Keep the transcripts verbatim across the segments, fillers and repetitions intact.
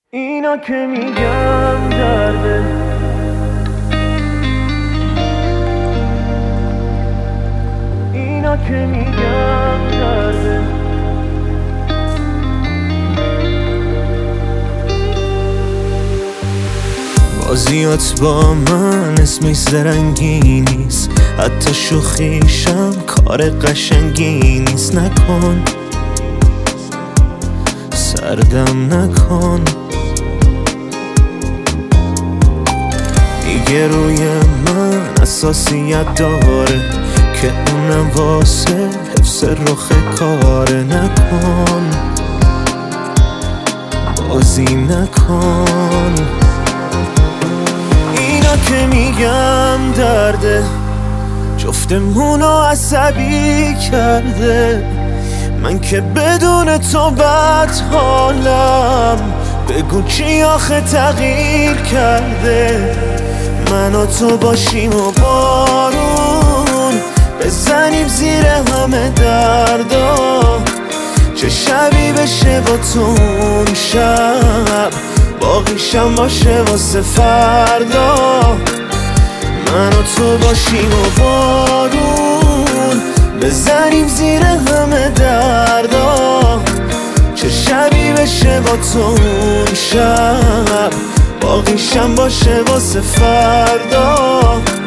اینا که میگم درده، اینا که میگم درده. بازیات با من اسمش زرنگی نیست، حتی شوخیشم کار قشنگی نیست. نکن سردم نکن، میگه روی من اساسیت داره که اونم واسه حفظ رخ کاره. نکن بازی نکن، اینا که میگم درده، جفتمونو عصبی کرده. من که بدون تو بد حالم، بگو چی آخه تغییر کرده. من و تو باشیم و بارون بزنیم زیر همه دردا، چه شبی بشه با تو اون شب، باقیشم باشه واسه فردا. من و تو باشیم و بارون بزنیم زیر همه دردا، چه شبی بشه با تو اون شب، باقیشم باشه واسه فردا.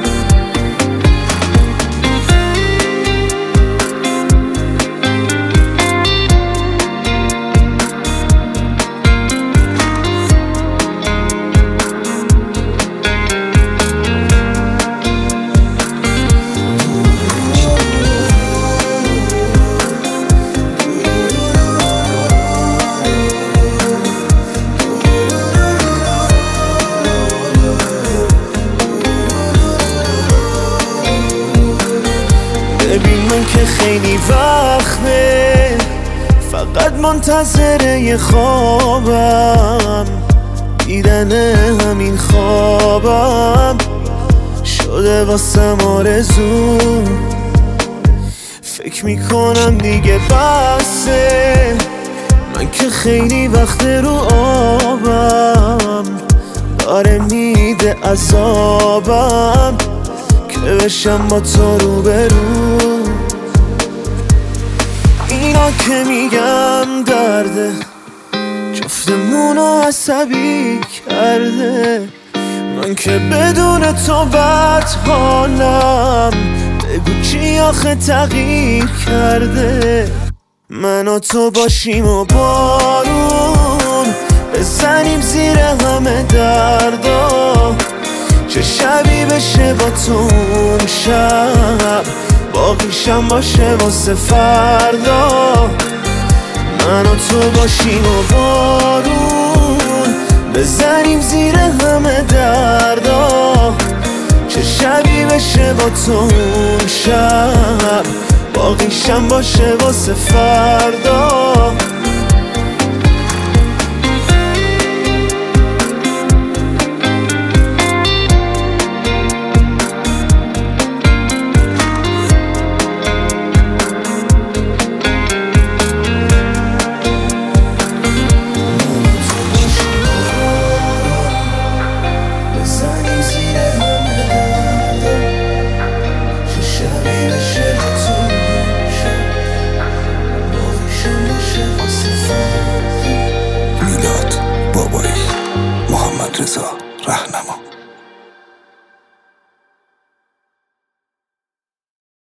ببین من که خیلی وقته فقط منتظر یه خوابم، دیدن همین خوابم شده واسم آرزو. فکر میکنم دیگه بسه، من که خیلی وقت رو آبم، داره میده عذابم که بشم با تو رو برو. اینا که میگم درده، جفتمونو عصبی کرده. من که بدون تو بد حالم، بگو چی آخه تغییر کرده. من و تو باشیم و بارون بزنیم زیر همه دردا، چه شبی بشه با تو اون شب، باقیشم باشه واسه فردا. من و تو باشیم و بارون بزنیم زیر همه دردا، چه شبی بشه با تو اون شب، باقیشم باشه واسه فردا. رضا رهنما.